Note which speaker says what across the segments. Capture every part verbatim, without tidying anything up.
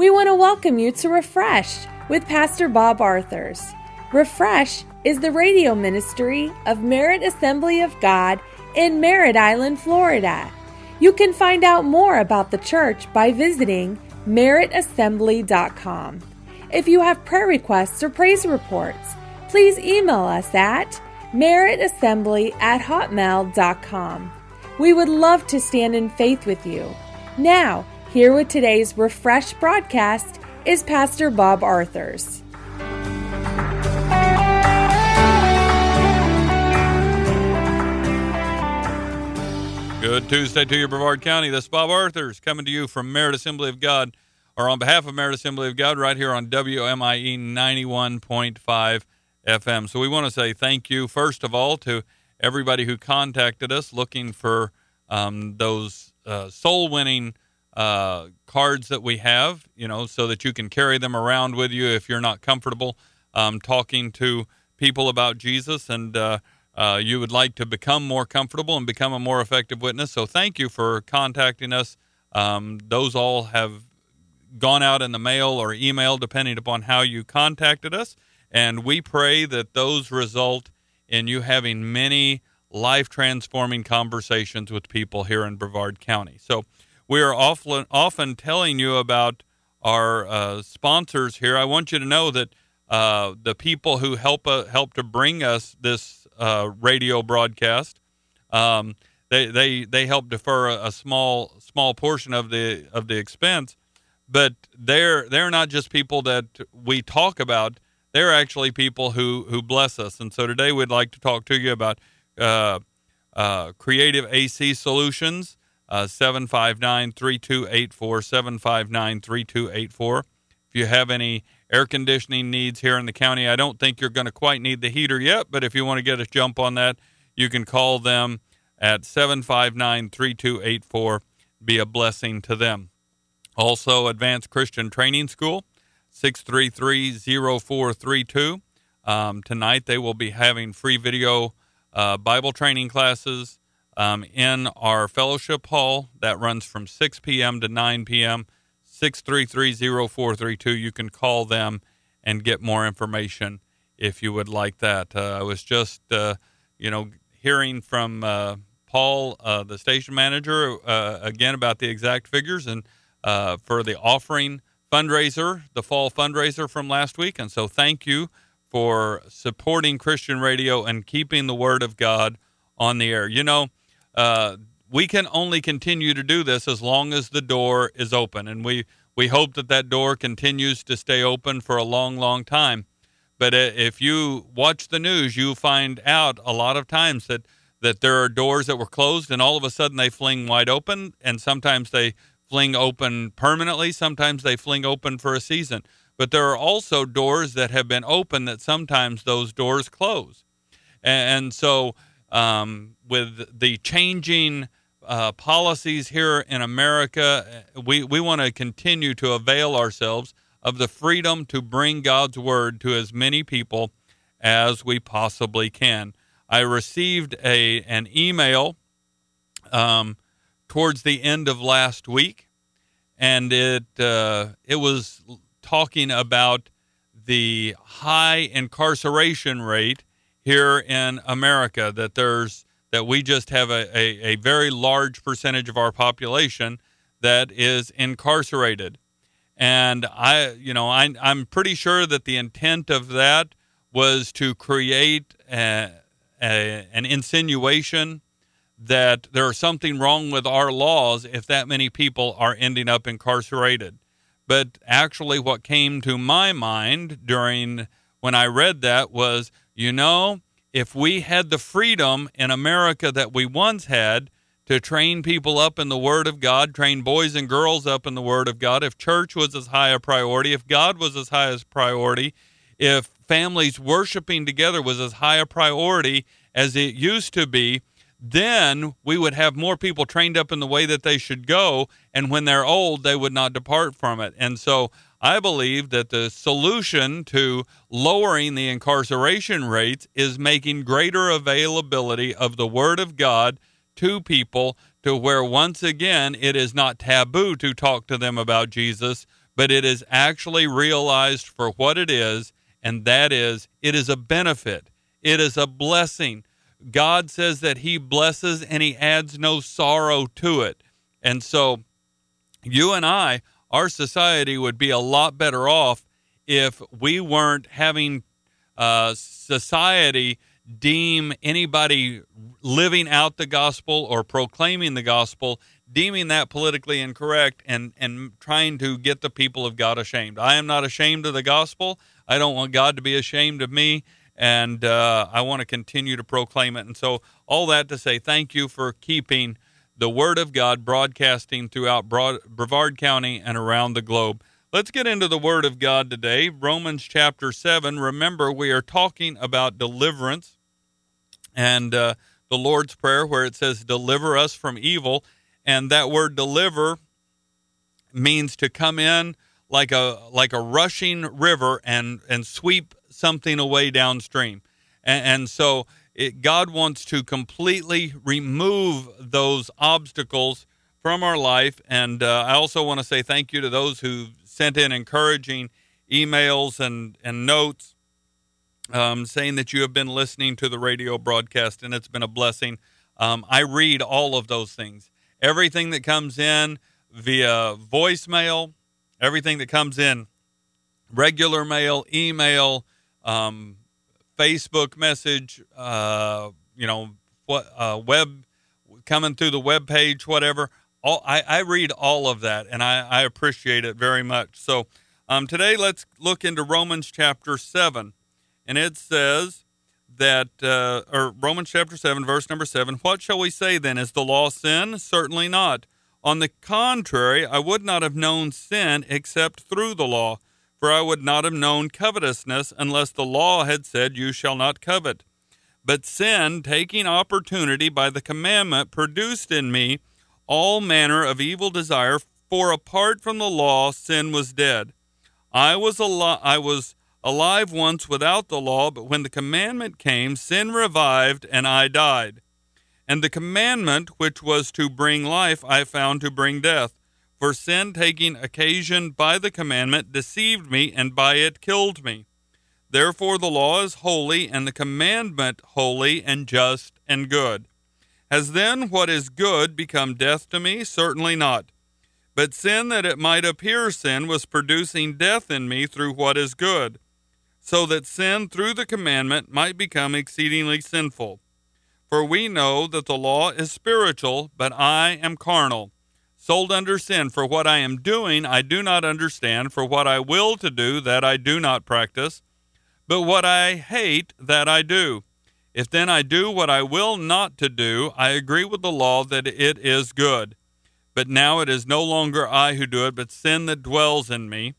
Speaker 1: We want to welcome you to Refreshed with Pastor Bob Arthurs. Refresh is the radio ministry of Merritt Assembly of God in Merritt Island, Florida. You can find out more about the church by visiting merritt assembly dot com. If you have prayer requests or praise reports, please email us at merritt assembly at hotmail dot com. We would love to stand in faith with you. Now, here with today's Refresh broadcast is Pastor Bob Arthurs.
Speaker 2: Good Tuesday to you, Brevard County. This is Bob Arthurs coming to you from Merritt Assembly of God, or on behalf of Merritt Assembly of God, right here on W M I E ninety-one point five F M. So we want to say thank you, first of all, to everybody who contacted us looking for um, those uh, soul-winning uh, cards that we have, you know, so that you can carry them around with you if you're not comfortable um, talking to people about Jesus, and uh, uh, you would like to become more comfortable and become a more effective witness. So thank you for contacting us. Um, those all have gone out in the mail or email, depending upon how you contacted us, and we pray that those result in you having many life-transforming conversations with people here in Brevard County. So we are often, often telling you about our uh, sponsors here. I want you to know that uh, the people who help uh, help to bring us this uh, radio broadcast, um, they they they help defer a, a small small portion of the of the expense, but they're they're not just people that we talk about. They're actually people who who bless us. And so today we'd like to talk to you about uh, uh, Creative A C Solutions. Uh, seven five nine, three two eight four, seven five nine, three two eight four. If you have any air conditioning needs here in the county, I don't think you're going to quite need the heater yet, but if you want to get a jump on that, you can call them at seven five nine, three two eight four. Be a blessing to them. Also, Advanced Christian Training School, six three three, zero four three two. Um, tonight they will be having free video uh, Bible training classes Um, in our fellowship hall. That runs from six p.m. to nine p.m., six three three, zero four three two. You can call them and get more information if you would like that. Uh, I was just, uh, you know, hearing from uh, Paul, uh, the station manager, uh, again about the exact figures and uh, for the offering fundraiser, the fall fundraiser from last week. And so thank you for supporting Christian radio and keeping the Word of God on the air. You know, Uh, we can only continue to do this as long as the door is open, and we, we hope that that door continues to stay open for a long, long time. But uh, if you watch the news, you find out a lot of times that, that there are doors that were closed, and all of a sudden they fling wide open, and sometimes they fling open permanently, sometimes they fling open for a season. But there are also doors that have been open that sometimes those doors close. And, and so Um, with the changing uh, policies here in America, we, we want to continue to avail ourselves of the freedom to bring God's word to as many people as we possibly can. I received a an email um, towards the end of last week, and it uh, it was talking about the high incarceration rate here in America, that there's that we just have a, a, a very large percentage of our population that is incarcerated. And I, you know, I, I'm pretty sure that the intent of that was to create a, a, an insinuation that there's something wrong with our laws if that many people are ending up incarcerated. But actually what came to my mind during when I read that was, you know, if we had the freedom in America that we once had to train people up in the Word of God, train boys and girls up in the Word of God, if church was as high a priority, if God was as high a priority, if families worshiping together was as high a priority as it used to be, then we would have more people trained up in the way that they should go, and when they're old, they would not depart from it. And so I believe that the solution to lowering the incarceration rates is making greater availability of the Word of God to people, to where once again it is not taboo to talk to them about Jesus, but it is actually realized for what it is, and that is, it is a benefit. It is a blessing. God says that he blesses and he adds no sorrow to it. And so you and I, our society would be a lot better off if we weren't having uh, society deem anybody living out the gospel or proclaiming the gospel, deeming that politically incorrect and, and trying to get the people of God ashamed. I am not ashamed of the gospel. I don't want God to be ashamed of me, and uh, I want to continue to proclaim it. And so all that to say, thank you for keeping the Word of God broadcasting throughout Broad, Brevard County and around the globe. Let's get into the Word of God today. Romans chapter seven. Remember, we are talking about deliverance and uh, the Lord's Prayer, where it says, deliver us from evil. And that word deliver means to come in like a like a rushing river and, and sweep something away downstream. And, and so it, God wants to completely remove those obstacles from our life. And uh, I also want to say thank you to those who sent in encouraging emails and, and notes um, saying that you have been listening to the radio broadcast, and it's been a blessing. Um, I read all of those things. Everything that comes in via voicemail, everything that comes in regular mail, email, um, Facebook message, uh, you know, what uh, web coming through the web page, whatever. All, I, I read all of that, and I, I appreciate it very much. So um, today let's look into Romans chapter seven, and it says that, uh, or Romans chapter seven, verse number seven, what shall we say then? Is the law sin? Certainly not. On the contrary, I would not have known sin except through the law, for I would not have known covetousness unless the law had said, you shall not covet. But sin, taking opportunity by the commandment, produced in me all manner of evil desire, for apart from the law, sin was dead. I was al- I was alive once without the law, but when the commandment came, sin revived, and I died. And the commandment, which was to bring life, I found to bring death. For sin, taking occasion by the commandment, deceived me, and by it killed me. Therefore the law is holy, and the commandment holy, and just, and good. Has then what is good become death to me? Certainly not. But sin, that it might appear sin, was producing death in me through what is good, so that sin through the commandment might become exceedingly sinful. For we know that the law is spiritual, but I am carnal, sold under sin. For what I am doing I do not understand, for what I will to do, that I do not practice, but what I hate, that I do. If then I do what I will not to do, I agree with the law that it is good. But now it is no longer I who do it, but sin that dwells in me.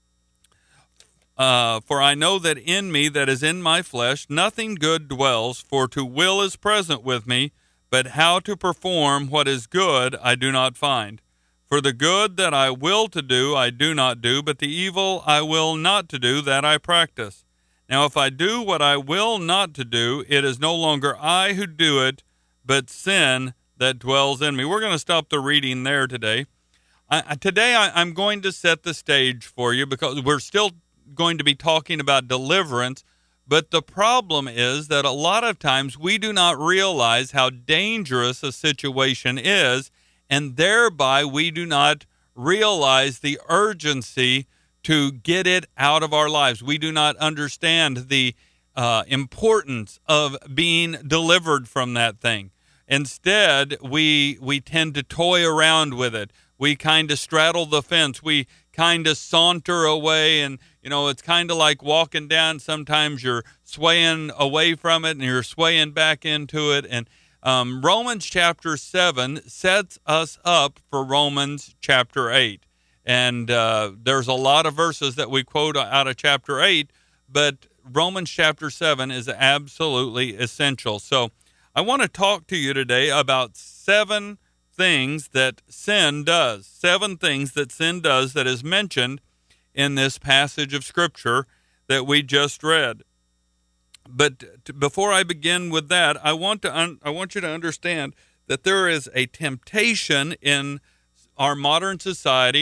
Speaker 2: Uh, for I know that in me, that is in my flesh, nothing good dwells, for to will is present with me, but how to perform what is good I do not find. For the good that I will to do I do not do, but the evil I will not to do, that I practice. Now if I do what I will not to do, it is no longer I who do it, but sin that dwells in me. We're going to stop the reading there today. I, today I, I'm going to set the stage for you, because we're still going to be talking about deliverance, but the problem is that a lot of times we do not realize how dangerous a situation is, and thereby we do not realize the urgency to get it out of our lives. We do not understand the uh, importance of being delivered from that thing. Instead, we we tend to toy around with it. We kind of straddle the fence. We kind of saunter away, and you know, it's kind of like walking down. Sometimes you're swaying away from it, and you're swaying back into it. And um, Romans chapter seven sets us up for Romans chapter eight. And uh, there's a lot of verses that we quote out of chapter eight, but Romans chapter seven is absolutely essential. So I want to talk to you today about seven things that sin does, seven things that sin does that is mentioned in this passage of Scripture that we just read. But to, before I begin with that, I want to un, I want you to understand that there is a temptation in our modern society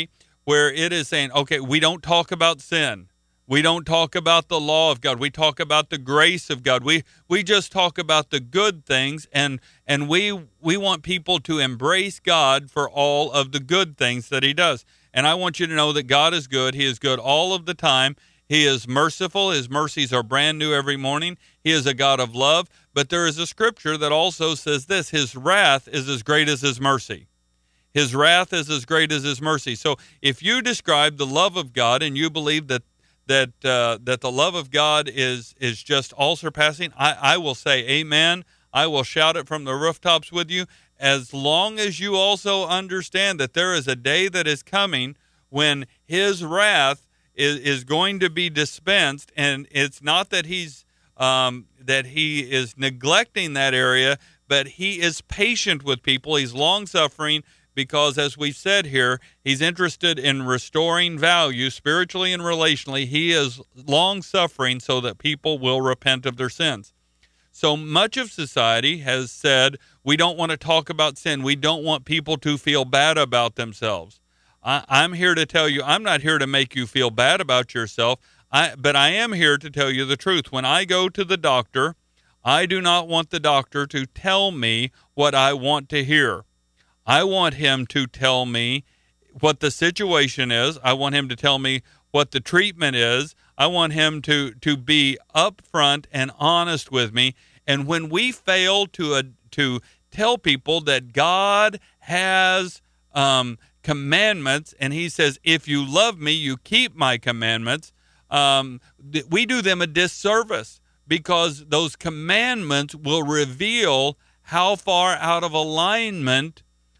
Speaker 2: where it is saying, okay, we don't talk about sin. We don't talk about the law of God. We talk about the grace of God. We we just talk about the good things, and and we we want people to embrace God for all of the good things that he does. And I want you to know that God is good. He is good all of the time. He is merciful. His mercies are brand new every morning. He is a God of love. But there is a scripture that also says this: his wrath is as great as his mercy. His wrath is as great as his mercy. So if you describe the love of God and you believe that that uh, that the love of God is is just all surpassing, I, I will say amen. I will shout it from the rooftops with you, as long as you also understand that there is a day that is coming when his wrath is, is going to be dispensed, and it's not that he's um, that he is neglecting that area, but he is patient with people. He's long-suffering, because, as we've said here, he's interested in restoring value spiritually and relationally. He is long-suffering so that people will repent of their sins. So much of society has said, we don't want to talk about sin. We don't want people to feel bad about themselves. I, I'm here to tell you, I'm not here to make you feel bad about yourself, I, but I am here to tell you the truth. When I go to the doctor, I do not want the doctor to tell me what I want to hear. I want him to tell me what the situation is. I want him to tell me what the treatment is. I want him to, to be upfront and honest with me. And when we fail to uh, to tell people that God has um, commandments, and he says, if you love me, you keep my commandments, um, th- we do them a disservice, because those commandments will reveal how far out of alignment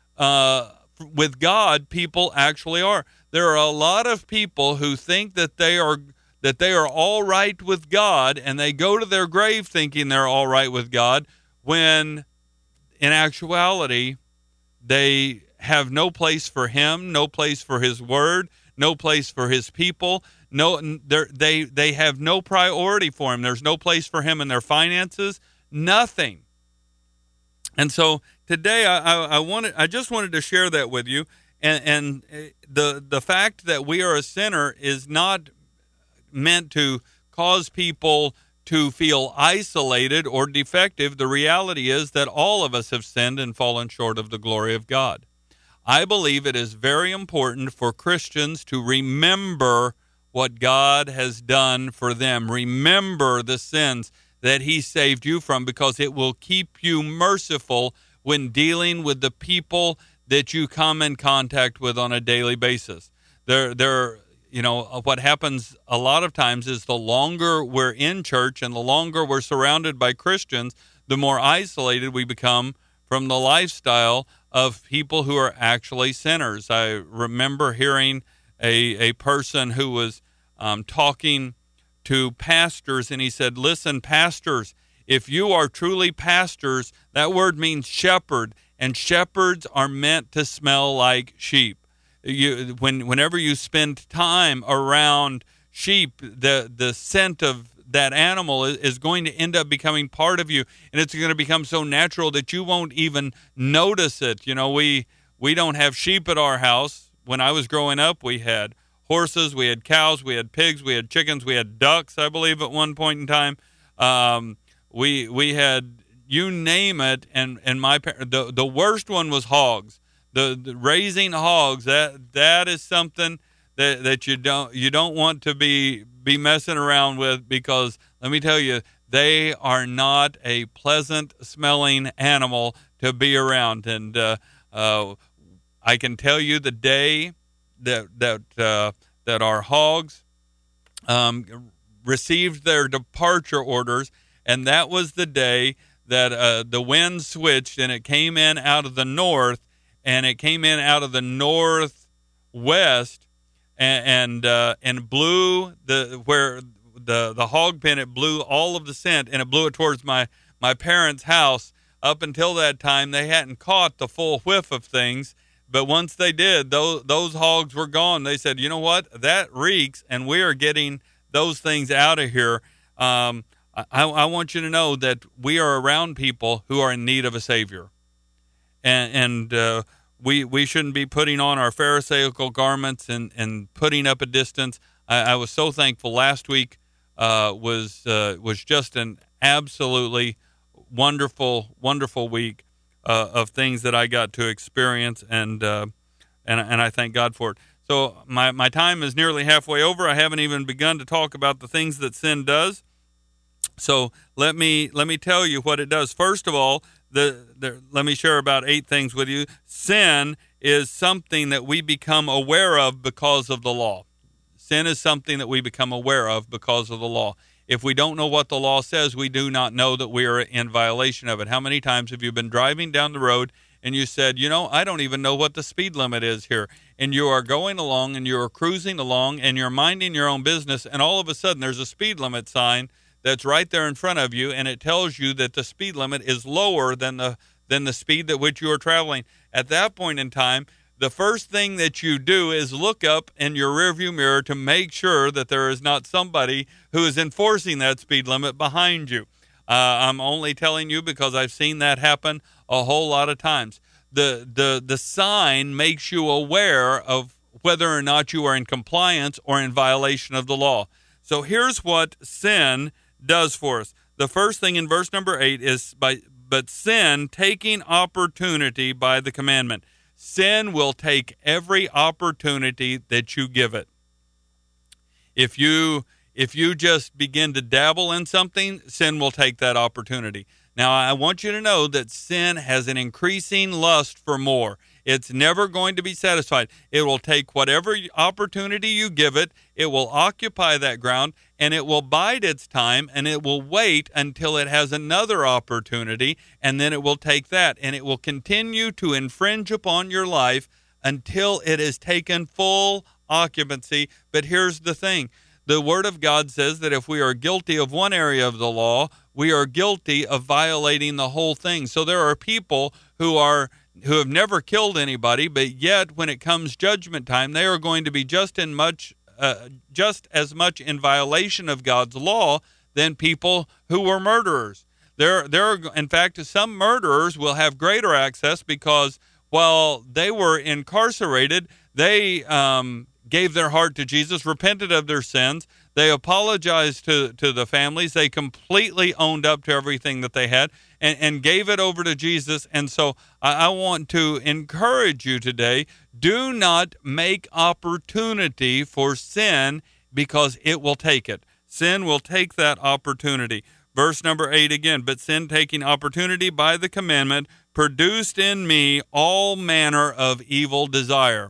Speaker 2: Uh, with God people actually are. There are a lot of people who think that they are that they are all right with God, and they go to their grave thinking they're all right with God, when in actuality they have no place for him, no place for his word, no place for his people. No, they they have no priority for him. There's no place for him in their finances, nothing. And so today, I, I, I wanted, I just wanted to share that with you, and, and the the fact that we are a sinner is not meant to cause people to feel isolated or defective. The reality is that all of us have sinned and fallen short of the glory of God. I believe it is very important for Christians to remember what God has done for them. Remember the sins that he saved you from, because it will keep you merciful when dealing with the people that you come in contact with on a daily basis. There, there, you know, what happens a lot of times is the longer we're in church and the longer we're surrounded by Christians, the more isolated we become from the lifestyle of people who are actually sinners. I remember hearing a, a person who was um, talking to pastors, and he said, listen, pastors, if you are truly pastors, that word means shepherd, and shepherds are meant to smell like sheep. You, when, whenever you spend time around sheep, the, the scent of that animal is, is going to end up becoming part of you, and it's going to become so natural that you won't even notice it. You know, we, we don't have sheep at our house. When I was growing up, we had horses, we had cows, we had pigs, we had chickens, we had ducks, I believe, at one point in time. Um, we we had, you name it, and, and my the the worst one was hogs. The, the raising hogs, that that is something that, that you don't you don't want to be be messing around with, because let me tell you, they are not a pleasant smelling animal to be around. And uh, uh, I can tell you the day that that uh, that our hogs um, received their departure orders, and that was the day that uh, the wind switched, and it came in out of the north, and it came in out of the northwest, and and, uh, and blew the where the the hog pen. It blew all of the scent, and it blew it towards my my parents' house. Up until that time, they hadn't caught the full whiff of things. But once they did, those those hogs were gone. They said, you know what, that reeks, and we are getting those things out of here. Um, I, I want you to know that we are around people who are in need of a Savior. And, and uh, we we shouldn't be putting on our Pharisaical garments and, and putting up a distance. I, I was so thankful last week uh, was uh, was just an absolutely wonderful, wonderful week uh, of things that I got to experience, and uh, and and I thank God for it. So my, my time is nearly halfway over. I haven't even begun to talk about the things that sin does. So let me let me tell you what it does. First of all, the, the let me share about eight things with you. Sin is something that we become aware of because of the law. Sin is something that we become aware of because of the law. If we don't know what the law says, we do not know that we are in violation of it. How many times have you been driving down the road and you said, you know, I don't even know what the speed limit is here. And you are going along and you are cruising along and you're minding your own business, and all of a sudden there's a speed limit sign that's right there in front of you, and it tells you that the speed limit is lower than the than the speed at which you are traveling. At that point in time, the first thing that you do is look up in your rearview mirror to make sure that there is not somebody who is enforcing that speed limit behind you. Uh, I'm only telling you because I've seen that happen a whole lot of times. The, the, the sign makes you aware of whether or not you are in compliance or in violation of the law. So here's what sin does for us. The first thing in verse number eight is, by but sin taking opportunity by the commandment. Sin will take every opportunity that you give it. If you if you just begin to dabble in something, sin will take that opportunity. Now, I want you to know that sin has an increasing lust for more. It's never going to be satisfied. It will take whatever opportunity you give it, it will occupy that ground, and it will bide its time, and it will wait until it has another opportunity, and then it will take that, and it will continue to infringe upon your life until it has taken full occupancy. But here's the thing. The Word of God says that if we are guilty of one area of the law, we are guilty of violating the whole thing. So there are people who are who have never killed anybody, but yet when it comes judgment time, they are going to be just in much, uh, just as much in violation of God's law than people who were murderers. There, there are, in fact, some murderers will have greater access because while they were incarcerated, they um, gave their heart to Jesus, repented of their sins. They apologized to, to the families. They completely owned up to everything that they had and, and gave it over to Jesus. And so I, I want to encourage you today, do not make opportunity for sin because it will take it. Sin will take that opportunity. Verse number eight again, but sin taking opportunity by the commandment produced in me all manner of evil desire.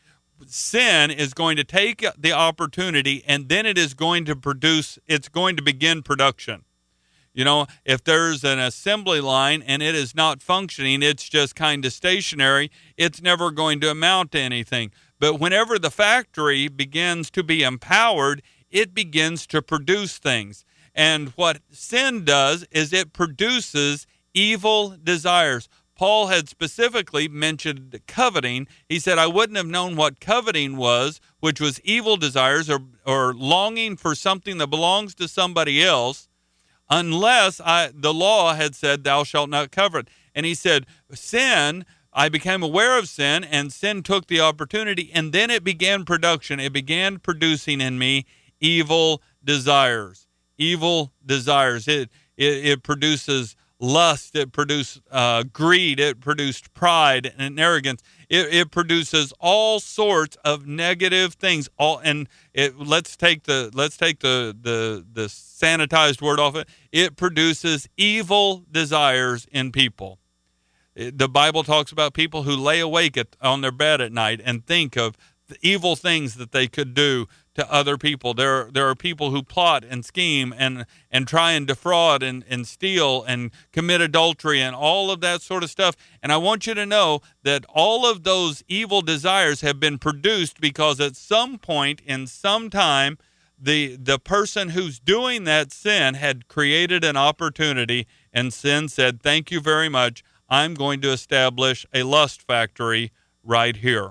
Speaker 2: Sin is going to take the opportunity, and then it is going to produce, it's going to begin production. You know, if there's an assembly line and it is not functioning, it's just kind of stationary, it's never going to amount to anything. But whenever the factory begins to be empowered, it begins to produce things. And what sin does is it produces evil desires. Paul had specifically mentioned coveting. He said, I wouldn't have known what coveting was, which was evil desires or, or longing for something that belongs to somebody else, unless I, the law had said, thou shalt not covet. And he said, sin, I became aware of sin, and sin took the opportunity, and then it began production. It began producing in me evil desires. Evil desires. It, it, it produces lust, it produced uh, greed, it produced pride and arrogance. It, it produces all sorts of negative things. All and it. Let's take the let's take the the the sanitized word off it. It produces evil desires in people. It, the Bible talks about people who lay awake at, on their bed at night and think of the evil things that they could do to other people. There, there are people who plot and scheme and and try and defraud and, and steal and commit adultery and all of that sort of stuff. And I want you to know that all of those evil desires have been produced because at some point in some time, the the person who's doing that sin had created an opportunity, and sin said, thank you very much. I'm going to establish a lust factory right here.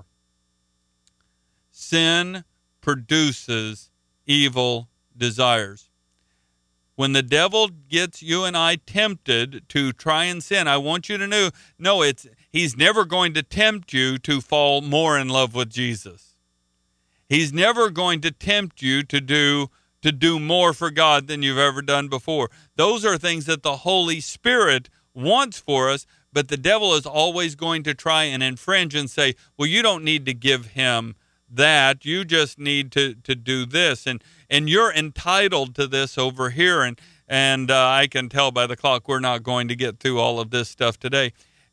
Speaker 2: Sin produces evil desires. When the devil gets you and I tempted to try and sin, I want you to know, no, it's he's never going to tempt you to fall more in love with Jesus. He's never going to tempt you to do to do more for God than you've ever done before. Those are things that the Holy Spirit wants for us, but the devil is always going to try and infringe and say, well, you don't need to give him that. You just need to, to do this. And and you're entitled to this over here. And, and uh, I can tell by the clock we're not going to get through all of this stuff today.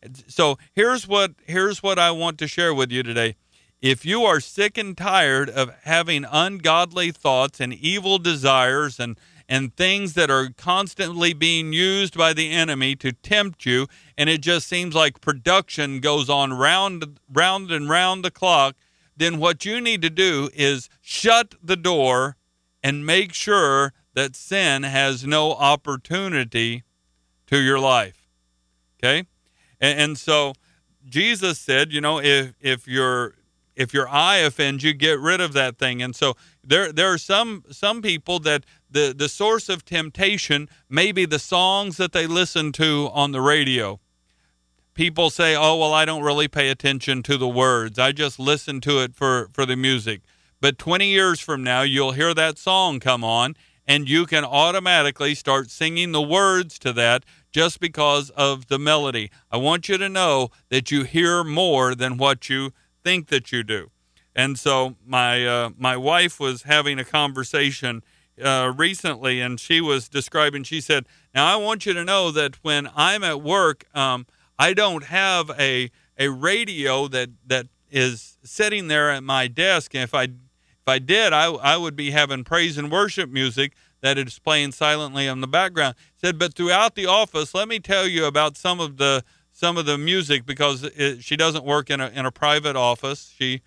Speaker 2: So here's what here's what I want to share with you today. If you are sick and tired of having ungodly thoughts and evil desires and, and things that are constantly being used by the enemy to tempt you, and it just seems like production goes on round, round and round the clock, then what you need to do is shut the door and make sure that sin has no opportunity to your life. Okay? And, and so Jesus said, you know, if if your if your eye offends you, get rid of that thing. And so there there are some some people that the, the source of temptation may be the songs that they listen to on the radio. People say, oh, well, I don't really pay attention to the words. I just listen to it for, for the music. But twenty years from now, you'll hear that song come on, and you can automatically start singing the words to that just because of the melody. I want you to know that you hear more than what you think that you do. And so my uh, my wife was having a conversation uh, recently, and she was describing, she said, now I want you to know that when I'm at work, um, I don't have a a radio that, that is sitting there at my desk. And if I if I did, I I would be having praise and worship music that is playing silently in the background. Said, but throughout the office, let me tell you about some of the some of the music, because it, she doesn't work in a in a private office. She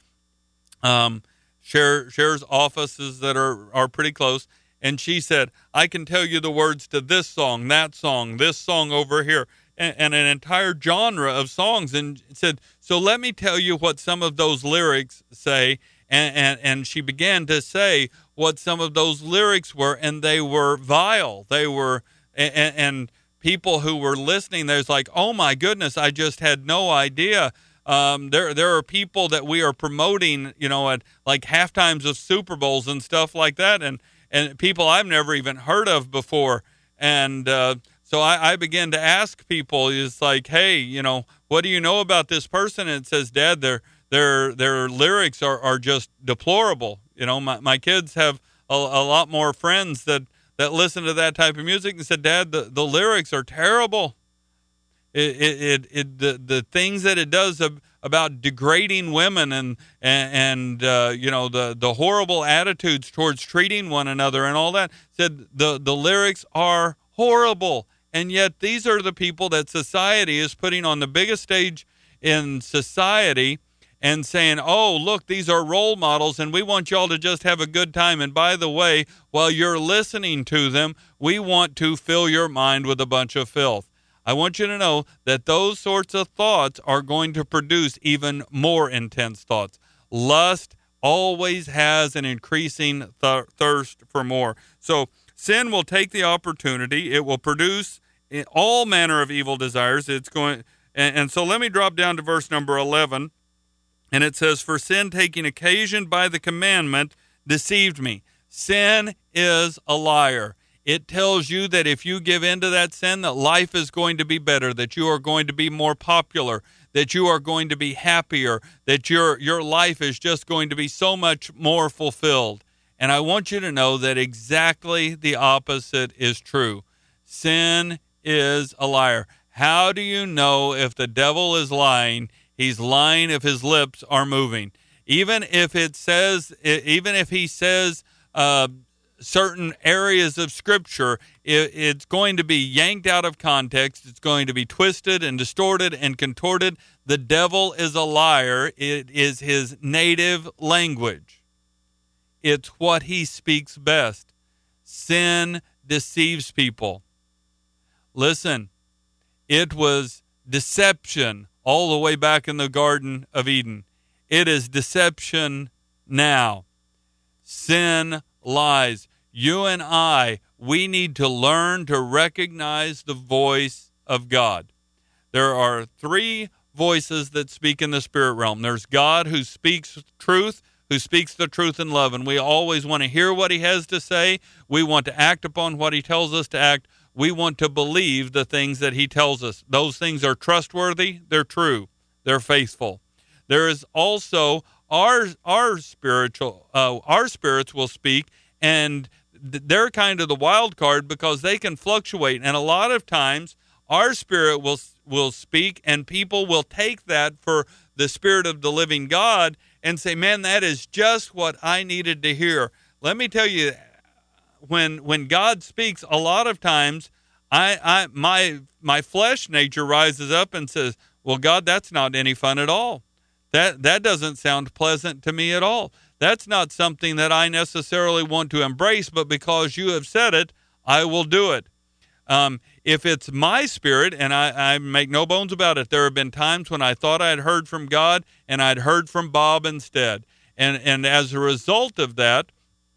Speaker 2: um share, shares offices that are are pretty close. And she said, I can tell you the words to this song, that song, this song over here, and, and an entire genre of songs. And said, so let me tell you what some of those lyrics say. And, and, and she began to say what some of those lyrics were, and they were vile. They were, and, and people who were listening, there's like, oh my goodness, I just had no idea. Um, there, there are people that we are promoting, you know, at like halftimes of Super Bowls and stuff like that, and and people I've never even heard of before. And uh, so I, I began to ask people, it's like, hey, you know, what do you know about this person? And it says, Dad, their their their lyrics are, are just deplorable. You know, my, my kids have a, a lot more friends that, that listen to that type of music, and said, Dad, the, the lyrics are terrible. It, it, it, it the, the things that it does about degrading women and, and, and uh, you know, the, the horrible attitudes towards treating one another and all that, said the, the lyrics are horrible. And yet these are the people that society is putting on the biggest stage in society and saying, oh, look, these are role models, and we want y'all to just have a good time. And by the way, while you're listening to them, we want to fill your mind with a bunch of filth. I want you to know that those sorts of thoughts are going to produce even more intense thoughts. Lust always has an increasing th- thirst for more. So sin will take the opportunity. It will produce all manner of evil desires. It's going, and, and so let me drop down to verse number eleven. And it says, for sin taking occasion by the commandment deceived me. Sin is a liar. It tells you that if you give in to that sin, that life is going to be better, that you are going to be more popular, that you are going to be happier, that your your life is just going to be so much more fulfilled. And I want you to know that exactly the opposite is true. Sin is a liar. How do you know if the devil is lying? He's lying if his lips are moving. Even if it says, even if he says, uh, certain areas of Scripture, it, it's going to be yanked out of context. It's going to be twisted and distorted and contorted. The devil is a liar. It is his native language. It's what he speaks best. Sin deceives people. Listen, it was deception all the way back in the Garden of Eden. It is deception now. Sin lies. You and I we need to learn to recognize the voice of God. There are three voices that speak in the spirit realm. There's God who speaks truth, who speaks the truth in love, and we always want to hear what he has to say. We want to act upon what he tells us to act. We want to believe the things that he tells us. Those things are trustworthy, they're true, they're faithful. There is also our our spiritual uh, our spirits will speak, and th- they're kind of the wild card because they can fluctuate. And a lot of times our spirit will will speak, and people will take that for the Spirit of the living God and say, man, that is just what I needed to hear. Let me tell you, when when God speaks, a lot of times I, I my my flesh nature rises up and says, well, God, that's not any fun at all. That that doesn't sound pleasant to me at all. That's not something that I necessarily want to embrace, but because you have said it, I will do it. Um, if it's my spirit, and I, I make no bones about it, there have been times when I thought I had heard from God and I'd heard from Bob instead. And, and as a result of that,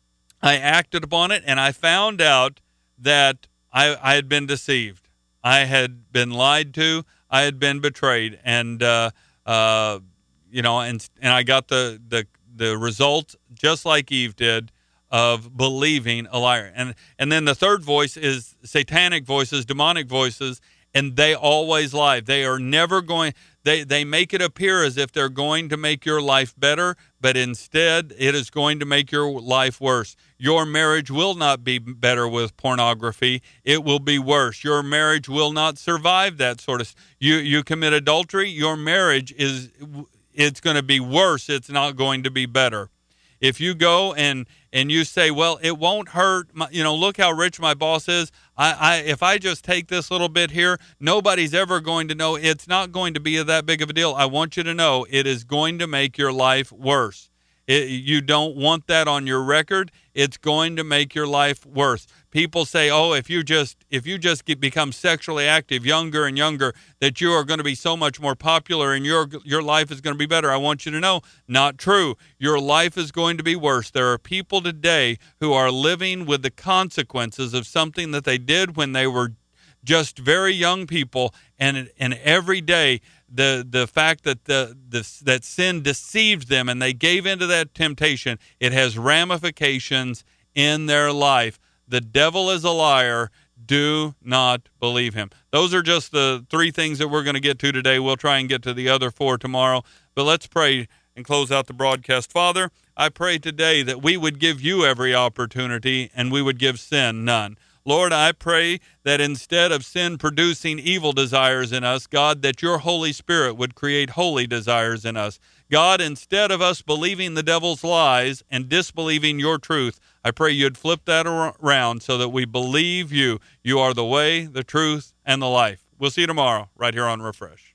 Speaker 2: I acted upon it, and I found out that I, I had been deceived. I had been lied to. I had been betrayed. And, uh, uh, you know, and and I got the, the, the result, just like Eve did, of believing a liar. And and then the third voice is satanic voices, demonic voices, and they always lie. They are never going, they, they make it appear as if they're going to make your life better, but instead it is going to make your life worse. Your marriage will not be better with pornography. It will be worse. Your marriage will not survive that sort of, you, you commit adultery, your marriage is, it's going to be worse. It's not going to be better. If you go and and you say, well, it won't hurt, my, you know, look how rich my boss is. I, I if I just take this little bit here, nobody's ever going to know. It's not going to be that big of a deal. I want you to know it is going to make your life worse. It, you don't want that on your record. It's going to make your life worse. People say, oh, if you just if you just get, become sexually active younger and younger, that you are going to be so much more popular and your your life is going to be better. I want you to know, not true. Your life is going to be worse. There are people today who are living with the consequences of something that they did when they were just very young people, and and every day the the fact that the, the that sin deceived them and they gave into that temptation, it has ramifications in their life. The devil is a liar. Do not believe him. Those are just the three things that we're going to get to today. We'll try and get to the other four tomorrow. But let's pray and close out the broadcast. Father, I pray today that we would give you every opportunity and we would give sin none. Lord, I pray that instead of sin producing evil desires in us, God, that your Holy Spirit would create holy desires in us. God, instead of us believing the devil's lies and disbelieving your truth, I pray you'd flip that around so that we believe you. You are the way, the truth, and the life. We'll see you tomorrow right here on Refresh.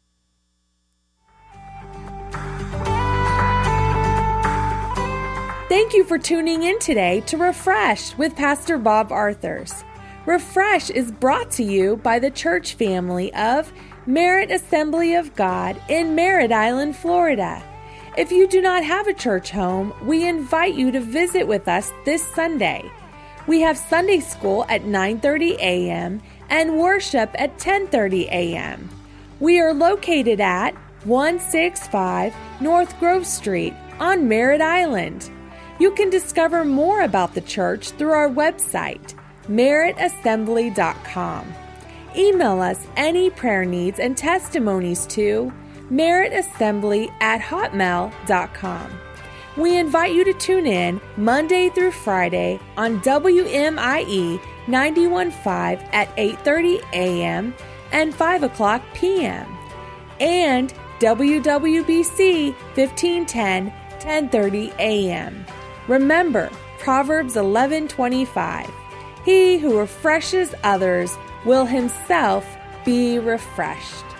Speaker 1: Thank you for tuning in today to Refresh with Pastor Bob Arthurs. Refresh is brought to you by the church family of Merritt Assembly of God in Merritt Island, Florida. If you do not have a church home, we invite you to visit with us this Sunday. We have Sunday school at nine thirty a.m. and worship at ten thirty a.m. We are located at one sixty-five North Grove Street on Merritt Island. You can discover more about the church through our website, merritt assembly dot com. Email us any prayer needs and testimonies to merrittassembly at hotmail dot com. We invite you to tune in Monday through Friday on W M I E ninety-one point five at eight thirty a.m. and five o'clock p.m. and W W B C fifteen ten, ten thirty a.m. Remember Proverbs eleven twenty-five. He who refreshes others will himself be refreshed.